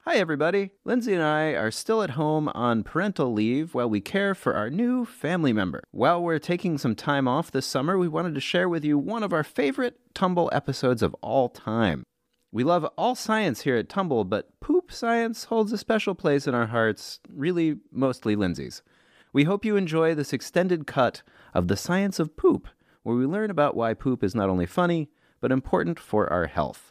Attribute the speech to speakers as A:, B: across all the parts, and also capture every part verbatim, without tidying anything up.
A: Hi, everybody. Lindsay and I are still at home on parental leave while we care for our new family member. While we're taking some time off this summer, we wanted to share with you one of our favorite Tumble episodes of all time. We love all science here at Tumble, but poop science holds a special place in our hearts, really mostly Lindsay's. We hope you enjoy this extended cut of The Science of Poop, where we learn about why poop is not only funny, but important for our health.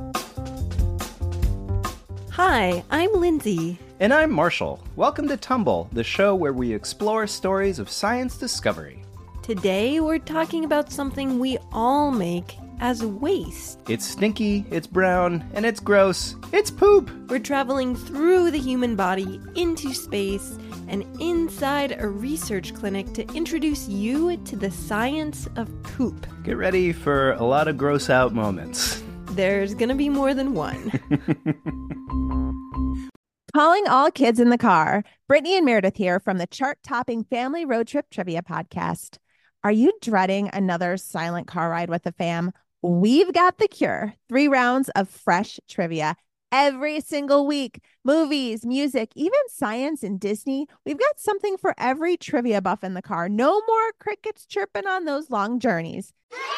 B: Hi, I'm Lindsay.
A: And I'm Marshall. Welcome to Tumble, the show where we explore stories of science discovery.
B: Today we're talking about something we all make as waste.
A: It's stinky, it's brown, and it's gross. It's poop!
B: We're traveling through the human body into space and inside a research clinic to introduce you to the science of poop.
A: Get ready for a lot of gross out moments.
B: There's gonna be more than one.
C: Calling all kids in the car. Brittany and Meredith here from the chart-topping Family Road Trip Trivia Podcast. Are you dreading another silent car ride with the fam? We've got the cure. Three rounds of fresh trivia every single week. Movies, music, even science and Disney. We've got something for every trivia buff in the car. No more crickets chirping on those long journeys.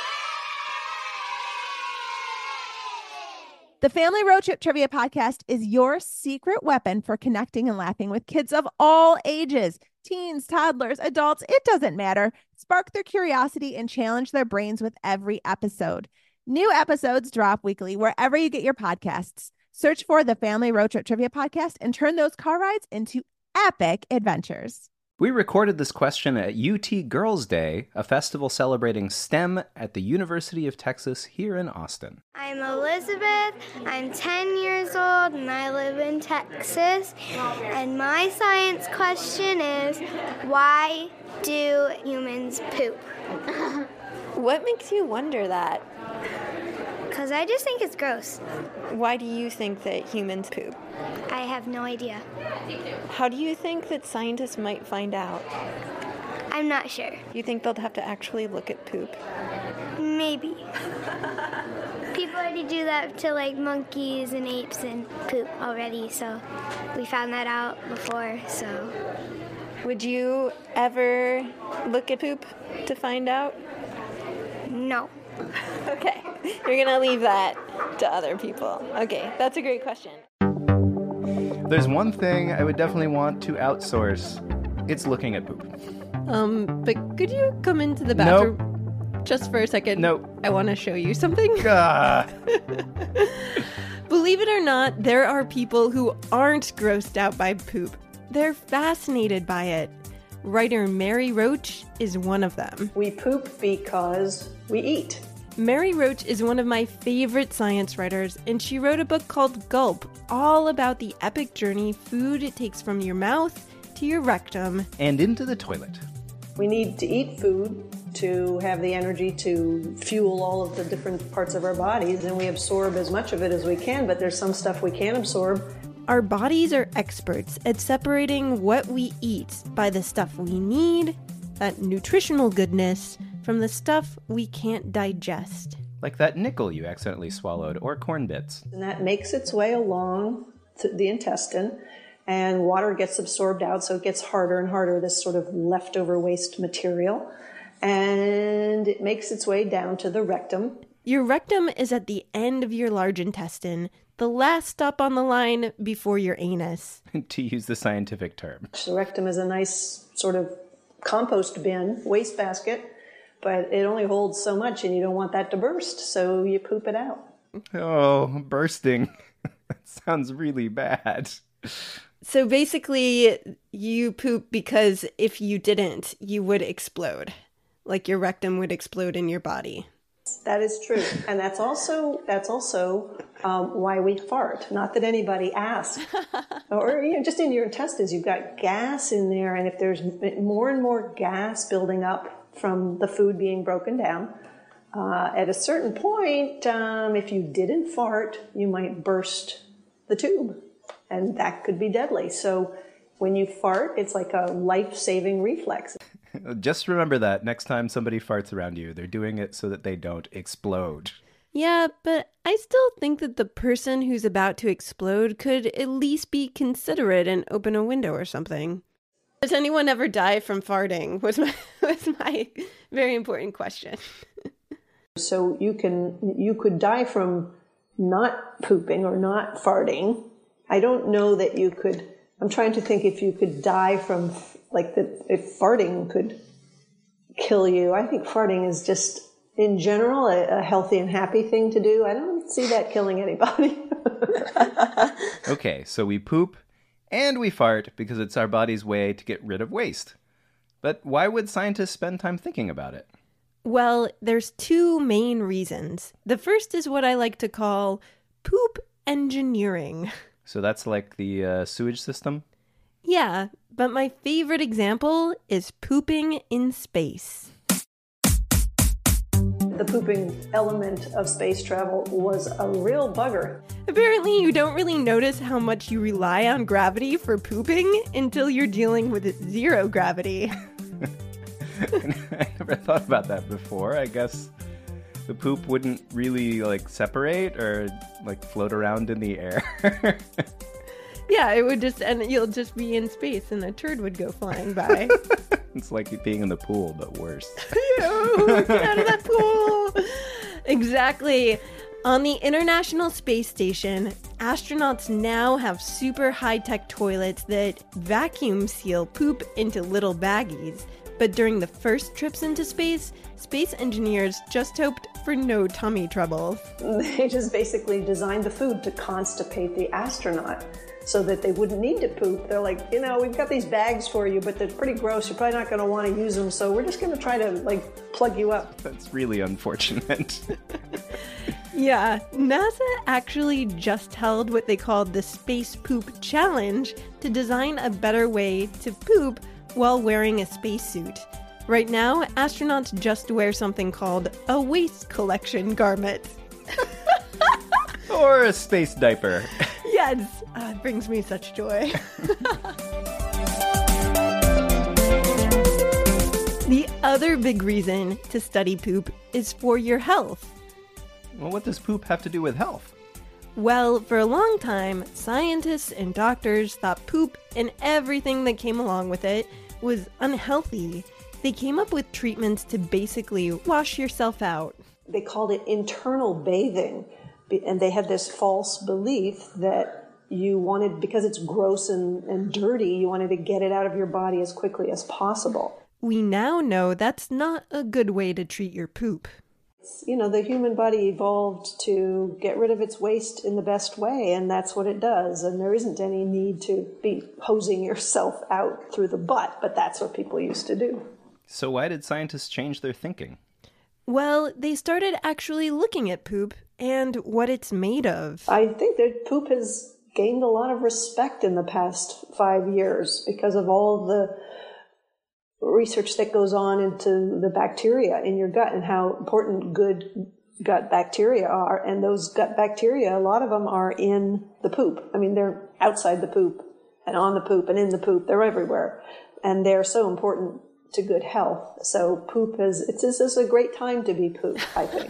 C: The Family Road Trip Trivia Podcast is your secret weapon for connecting and laughing with kids of all ages. Teens, toddlers, adults, it doesn't matter. Spark their curiosity and challenge their brains with every episode. New episodes drop weekly wherever you get your podcasts. Search for the Family Road Trip Trivia Podcast and turn those car rides into epic adventures.
A: We recorded this question at U T Girls Day, a festival celebrating STEM at the University of Texas here in Austin.
D: I'm Elizabeth, I'm ten years old, and I live in Texas. And my science question is, why do humans poop?
B: What makes you wonder that?
D: Because I just think it's gross.
B: Why do you think that humans poop?
D: I have no idea.
B: How do you think that scientists might find out?
D: I'm not sure.
B: You think they'll have to actually look at poop?
D: Maybe. People already do that to like monkeys and apes and poop already, so we found that out before, so.
B: Would you ever look at poop to find out?
D: No.
B: Okay, you're gonna leave that to other people. Okay, that's a great question.
A: There's one thing I would definitely want to outsource. It's looking at poop.
B: Um, but could you come into the bathroom
A: Nope.
B: just for a second?
A: Nope.
B: I want to show you something.
A: Ah.
B: Believe it or not, there are people who aren't grossed out by poop. They're fascinated by it. Writer Mary Roach is one of them.
E: We poop because we eat.
B: Mary Roach is one of my favorite science writers, and she wrote a book called Gulp, all about the epic journey food takes from your mouth to your rectum.
A: And into the toilet.
E: We need to eat food to have the energy to fuel all of the different parts of our bodies, and we absorb as much of it as we can, but there's some stuff we can't absorb.
B: Our bodies are experts at separating what we eat by the stuff we need, that nutritional goodness, from the stuff we can't digest.
A: Like that nickel you accidentally swallowed, or corn bits.
E: And that makes its way along the intestine, and water gets absorbed out, so it gets harder and harder, this sort of leftover waste material. And it makes its way down to the rectum.
B: Your rectum is at the end of your large intestine, the last stop on the line before your anus.
A: To use the scientific term.
E: The rectum is a nice sort of compost bin, waste basket, but it only holds so much and you don't want that to burst, so you poop it out.
A: Oh, bursting. That sounds really bad.
B: So basically, you poop because if you didn't, you would explode. Like your rectum would explode in your body.
E: That is true. And that's also that's also um, why we fart. Not that anybody asked. Or you know, just in your intestines, you've got gas in there. And if there's more and more gas building up from the food being broken down, uh, at a certain point, um, if you didn't fart, you might burst the tube. And that could be deadly. So when you fart, it's like a life-saving reflex.
A: Just remember that next time somebody farts around you, they're doing it so that they don't explode.
B: Yeah, but I still think that the person who's about to explode could at least be considerate and open a window or something. Does anyone ever die from farting? Was my was my very important question.
E: So you can you could die from not pooping or not farting. I don't know that you could. I'm trying to think if you could die from, like, that if farting could kill you. I think farting is just, in general, a, a healthy and happy thing to do. I don't see that killing anybody.
A: Okay, so we poop and we fart because it's our body's way to get rid of waste. But why would scientists spend time thinking about it?
B: Well, there's two main reasons. The first is what I like to call poop engineering.
A: So that's like the uh, sewage system?
B: Yeah, but my favorite example is pooping in space.
E: The pooping element of space travel was a real bugger.
B: Apparently, you don't really notice how much you rely on gravity for pooping until you're dealing with zero gravity.
A: I never thought about that before. I guess the poop wouldn't really, like, separate or, like, float around in the air.
B: Yeah, it would just, and you'll just be in space and a turd would go flying by.
A: It's like being in the pool, but worse.
B: Ew, get out of that pool! Exactly. On the International Space Station, astronauts now have super high-tech toilets that vacuum seal poop into little baggies. But during the first trips into space, space engineers just hoped for no tummy trouble.
E: They just basically designed the food to constipate the astronaut so that they wouldn't need to poop. They're like, you know, we've got these bags for you, but they're pretty gross. You're probably not going to want to use them, so we're just going to try to, like, plug you up.
A: That's really unfortunate.
B: Yeah, NASA actually just held what they called the Space Poop Challenge to design a better way to poop while wearing a spacesuit. Right now, astronauts just wear something called a waste collection garment.
A: Or a space diaper.
B: Yes, uh, it brings me such joy. The other big reason to study poop is for your health.
A: Well, what does poop have to do with health?
B: Well, for a long time, scientists and doctors thought poop and everything that came along with it was unhealthy. They came up with treatments to basically wash yourself out.
E: They called it internal bathing, and they had this false belief that you wanted, because it's gross and, and dirty, you wanted to get it out of your body as quickly as possible.
B: We now know that's not a good way to treat your poop.
E: You know, the human body evolved to get rid of its waste in the best way, and that's what it does. And there isn't any need to be hosing yourself out through the butt, but that's what people used to do.
A: So why did scientists change their thinking?
B: Well, they started actually looking at poop and what it's made of.
E: I think that poop has gained a lot of respect in the past five years because of all the research that goes on into the bacteria in your gut and how important good gut bacteria are. And those gut bacteria, a lot of them are in the poop. I mean, they're outside the poop and on the poop and in the poop. They're everywhere. And they're so important to good health. So poop is, it's, this is a great time to be poop, I think.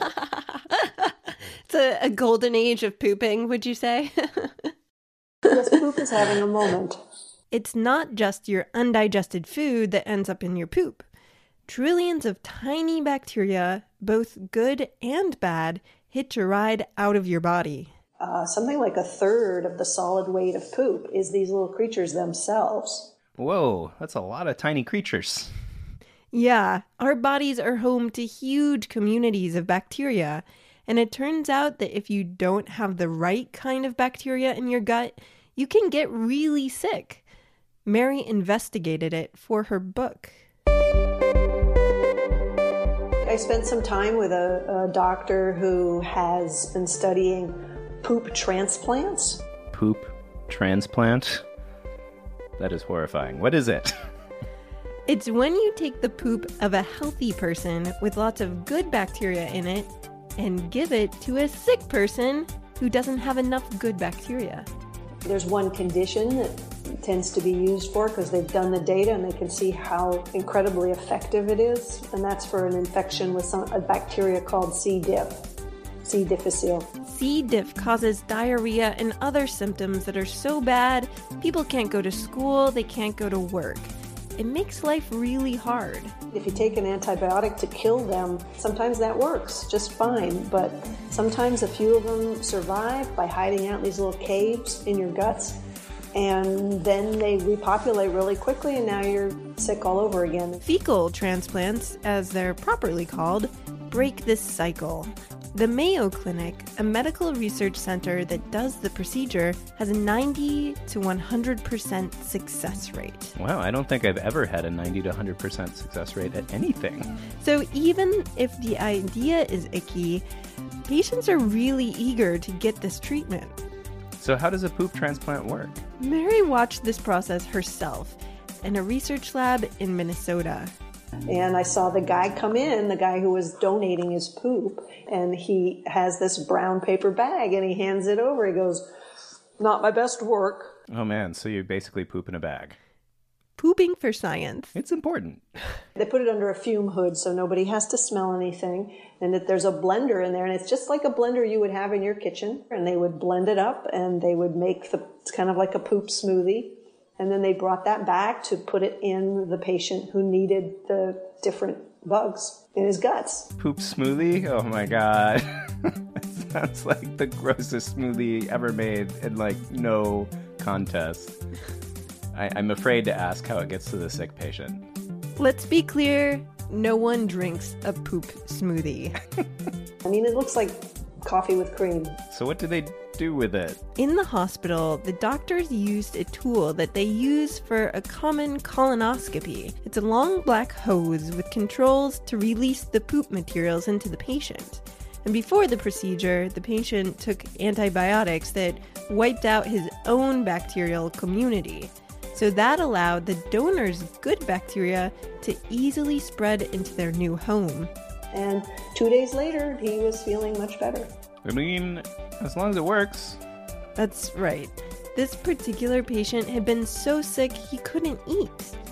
B: It's a, a golden age of pooping, would you say?
E: Yes, poop is having a moment.
B: It's not just your undigested food that ends up in your poop. Trillions of tiny bacteria, both good and bad, hitch a ride out of your body.
E: Uh, something like a third of the solid weight of poop is these little creatures themselves.
A: Whoa, that's a lot of tiny creatures.
B: Yeah, our bodies are home to huge communities of bacteria. And it turns out that if you don't have the right kind of bacteria in your gut, you can get really sick. Mary investigated it for her book.
E: I spent some time with a, a doctor who has been studying poop transplants.
A: Poop transplant? That is horrifying. What is it?
B: It's when you take the poop of a healthy person with lots of good bacteria in it and give it to a sick person who doesn't have enough good bacteria.
E: There's one condition that tends to be used for because they've done the data and they can see how incredibly effective it is, and that's for an infection with some, a bacteria called C. diff. C. difficile.
B: C. diff causes diarrhea and other symptoms that are so bad, people can't go to school, they can't go to work. It makes life really hard.
E: If you take an antibiotic to kill them, sometimes that works just fine, but sometimes a few of them survive by hiding out in these little caves in your guts, and then they repopulate really quickly, and now you're sick all over again.
B: Fecal transplants, as they're properly called, break this cycle. The Mayo Clinic, a medical research center that does the procedure, has a ninety to one hundred percent success rate.
A: Wow, I don't think I've ever had a ninety to one hundred percent success rate at anything.
B: So even if the idea is icky, patients are really eager to get this treatment.
A: So how does a poop transplant work?
B: Mary watched this process herself in a research lab in Minnesota.
E: And I saw the guy come in, the guy who was donating his poop, and he has this brown paper bag and he hands it over. He goes, "Not my best work."
A: Oh man, so you basically poop in a bag.
B: Pooping for science.
A: It's important.
E: They put it under a fume hood so nobody has to smell anything, and that there's a blender in there, and it's just like a blender you would have in your kitchen, and they would blend it up and they would make the, it's kind of like a poop smoothie. And then they brought that back to put it in the patient who needed the different bugs in his guts.
A: Poop smoothie? Oh my god. That sounds like the grossest smoothie ever made in, like, no contest. I, I'm afraid to ask how it gets to the sick patient.
B: Let's be clear, no one drinks a poop smoothie.
E: I mean, it looks like coffee with cream.
A: So what do they do with it?
B: In the hospital, the doctors used a tool that they use for a common colonoscopy. It's a long black hose with controls to release the poop materials into the patient. And before the procedure, the patient took antibiotics that wiped out his own bacterial community. So that allowed the donor's good bacteria to easily spread into their new home.
E: And two days later, he was feeling much better.
A: I mean, as long as it works.
B: That's right. This particular patient had been so sick he couldn't eat.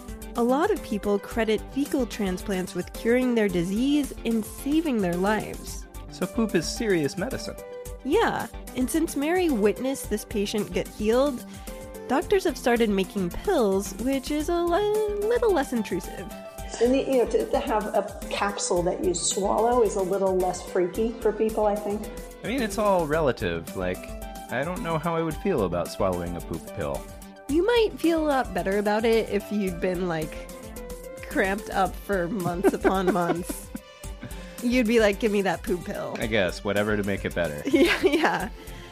B: A lot of people credit fecal transplants with curing their disease and saving their lives.
A: So poop is serious medicine.
B: Yeah, and since Mary witnessed this patient get healed, doctors have started making pills, which is a le- little less intrusive.
E: And the, you know, to, to have a capsule that you swallow is a little less freaky for people, I think.
A: I mean, it's all relative. Like, I don't know how I would feel about swallowing a poop pill.
B: You might feel a lot better about it if you'd been, like, cramped up for months upon months. You'd be like, give me that poop pill.
A: I guess, whatever to make it better.
B: Yeah, yeah.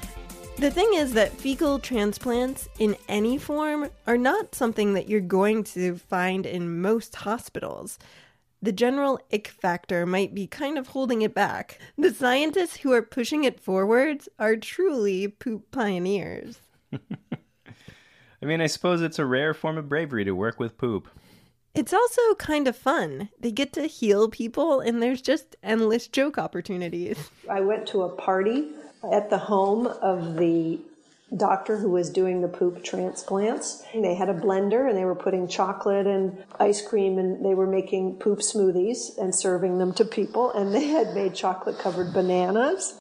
B: The thing is that fecal transplants in any form are not something that you're going to find in most hospitals. The general ick factor might be kind of holding it back. The scientists who are pushing it forwards are truly poop pioneers.
A: I mean, I suppose it's a rare form of bravery to work with poop.
B: It's also kind of fun. They get to heal people, and there's just endless joke opportunities.
E: I went to a party at the home of the doctor who was doing the poop transplants. They had a blender and they were putting chocolate and ice cream and they were making poop smoothies and serving them to people, and they had made chocolate covered bananas.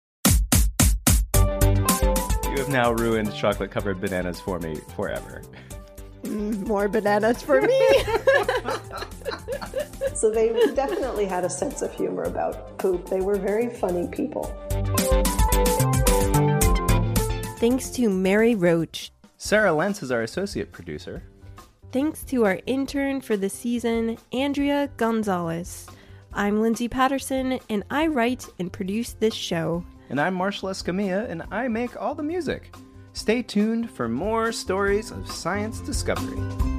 A: You have now ruined chocolate covered bananas for me forever.
B: Mm, more bananas for me.
E: So they definitely had a sense of humor about poop. They were very funny people.
B: Thanks to Mary Roach.
A: Sarah Lentz is our associate producer.
B: Thanks to our intern for the season, Andrea Gonzalez. I'm Lindsay Patterson, and I write and produce this show.
A: And I'm Marshall Escamilla, and I make all the music. Stay tuned for more stories of science discovery.